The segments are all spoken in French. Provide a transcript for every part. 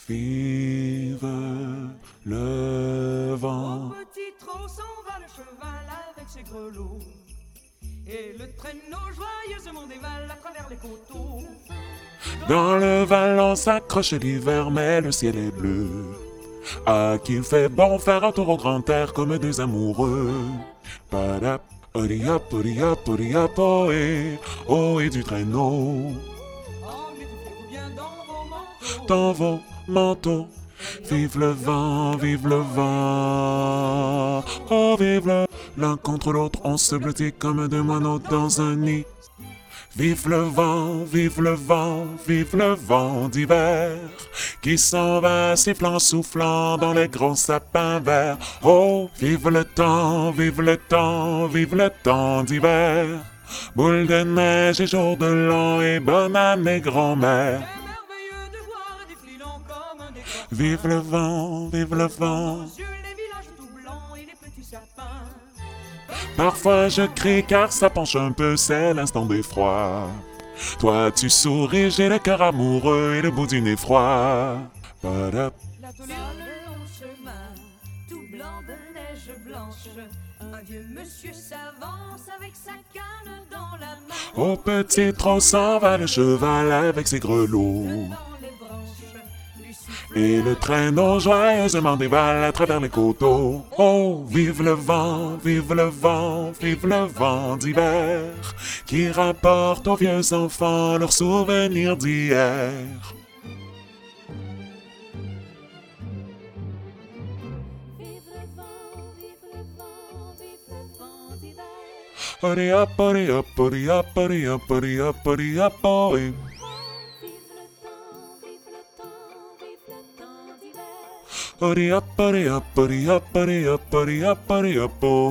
Vive le vent. Au petit trot s'en va le cheval avec ses grelots, et le traîneau joyeusement dévale à travers les coteaux. Dans le vallon s'accroche l'hiver, mais le ciel est bleu. Ah, qu'il fait bon faire un tour au grand air comme deux amoureux. Padap, odi-hop, oh, et du traîneau. Englouttissez-vous bien dans vos manteaux. Dans vos manteaux. Vive le vent, vive le vent. Oh, vive le... L'un contre l'autre, on se blottit comme deux moineaux dans un nid. Vive le vent, vive le vent, vive le vent d'hiver, qui s'en va sifflant, soufflant dans les gros sapins verts. Oh, vive le temps, vive le temps, vive le temps d'hiver. Boule de neige et jour de l'an et bonne année grand-mère. C'est merveilleux de voir défilant comme un décor. Vive le vent, vive le vent. Aux yeux, les villages tout blancs et les petits sapins. Parfois je crie car ça penche un peu, c'est l'instant d'effroi. Toi tu souris, j'ai le cœur amoureux et le bout du nez froid. Padap. L'atelier le long chemin, tout blanc de neige blanche. Un vieux monsieur s'avance avec sa canne dans la main. Au petit trot s'en va le cheval avec ses grelots. Dans les branches, lui souffle Et le traîneau joyeusement dévale à travers les coteaux. Oh, vive le vent, vive le vent, vive le vent d'hiver, qui rapporte aux vieux enfants leurs souvenirs d'hier. Vive le vent, vive le vent, vive le vent d'hiver. Odi hop, odi hop, odi hop, odi hop, odi hop, odi hop, oh, Vive le temps, vive le temps, vive le temps d'hiver. odi hop, odi hop, odi hop, odi hop, odi hop, odi hop, oh,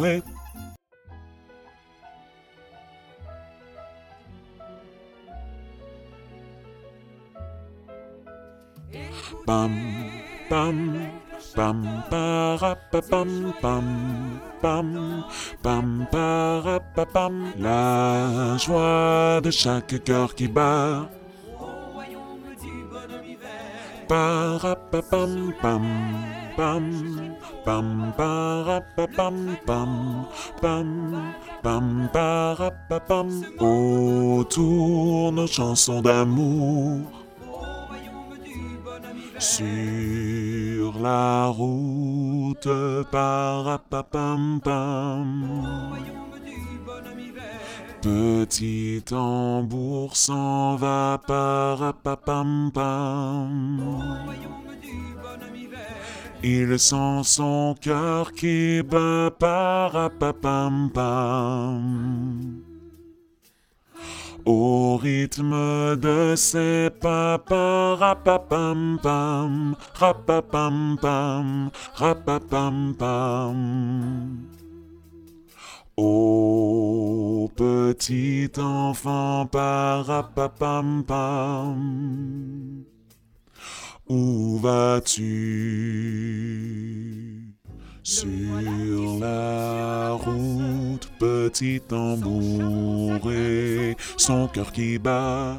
Pam, pam, pam, parapapam, pam, pam, pam, parapapam. La joie de chaque cœur qui bat. Au royaume du bonhomme hiver. Parapapam, pam, pam, pam, parapapam, pam, pam, pam, parapapam. Autour nos chansons d'amour. Au royaume du bonhomme hiver. Sur la route, parapapam, Au pam. royaume du bonhomme hiver. Petit tambour s'en va, parapapam, pam. Au royaume du bonhomme hiver. Il sent son cœur qui bat, parapapam, pam. Au rythme de ses pas, parapapam, pam, rapapam, pam, rapapam, pam. Ô petit enfant, parapapam, pam, où vas-tu? Sur la route, petit tambour et son cœur qui bat.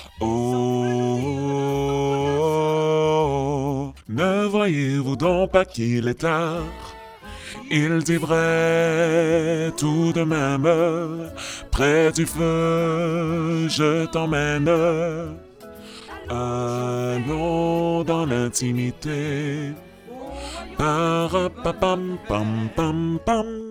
Oh, ne voyez-vous donc pas qu'il est tard? Il dit vrai tout de même, près du feu, je t'emmène. Allons dans l'intimité. Parapapam, pam, pam, pam.